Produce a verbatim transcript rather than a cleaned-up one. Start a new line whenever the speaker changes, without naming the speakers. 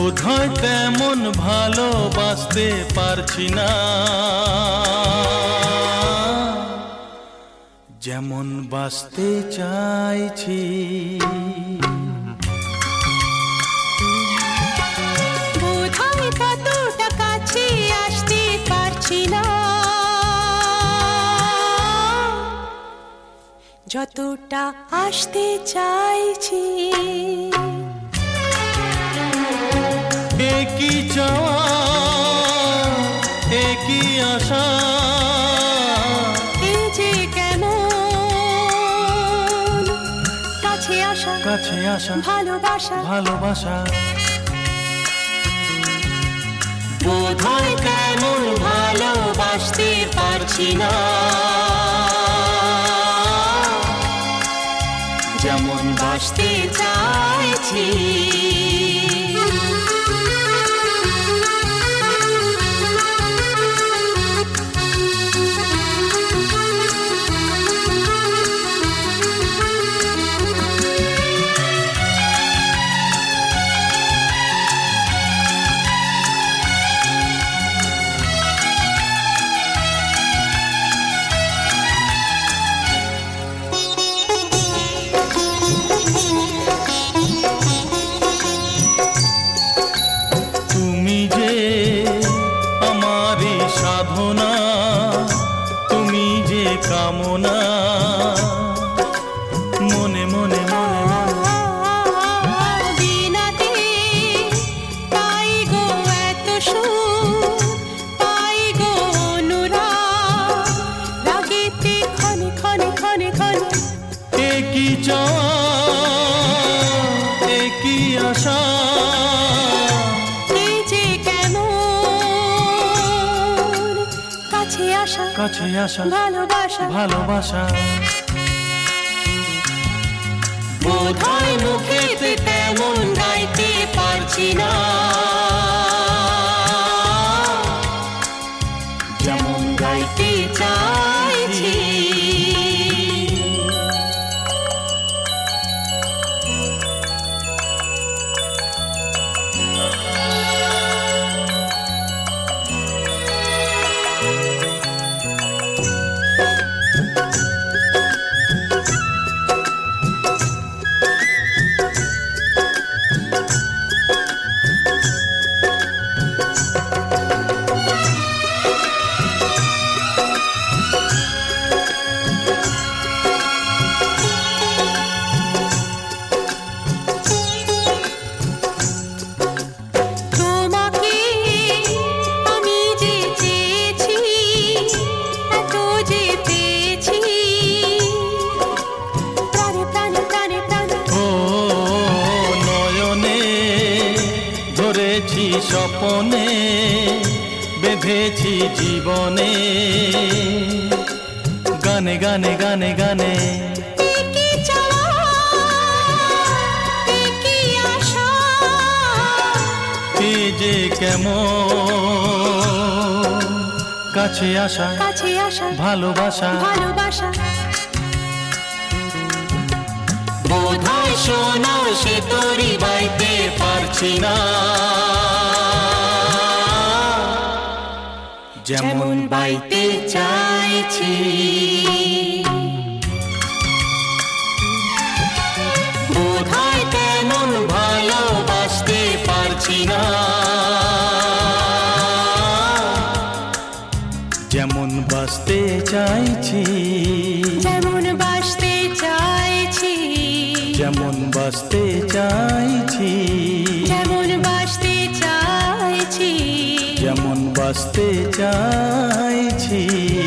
বোধহয় তেমন ভালোবাসতে পারছি না, যেমন বাসতে চাইছি।
বোধহয় কতটা কাছে আসতে পারছি না, যতটা আসতে চাইছি।
একই চাওয়া একই আশা,
এই যে কেমন কাছে আসা,
কাছে আসা,
ভালোবাসা,
ভালোবাসা।
বোধহয় তেমন ভালোবাসতে পারছি না, যেমন বাসতে চাইছি।
সাধনা তুমি যে কামনা, মনে মনে মনে
বিনাতে পাই গো এত সুর, পাই গো অনুরাগ, রাগেতে ক্ষণে ক্ষণে ক্ষণে ক্ষণে
একই চাওয়া একই আশা, কাছে আসা,
ভালোবাসা,
ভালোবাসা।
বোধহয় মুখেতে তেমন গাইতে পারছি না, যেমন গাইতে চাইছি।
স্বপনে বেঁধেছি জীবনে, গানে গানে গানে গানে
একই চাওয়া একই আশা,
এ যে কেমন কাছে আসা,
কাছে আসা,
ভালোবাসা,
ভালোবাসা। বোধহয় সোনার সে তরি বাইতে পারছি না, যেমন বাইতে চাইছি। বোধহয় তেমন ভালোবাসতে পারছি না,
যেমন বাসতে চাইছি,
যেমন বাসতে চাইছি,
যেমন বাসতে চাইছি,
যেমন বাসতে চাইছি,
যেমন বাসতে চাইছি।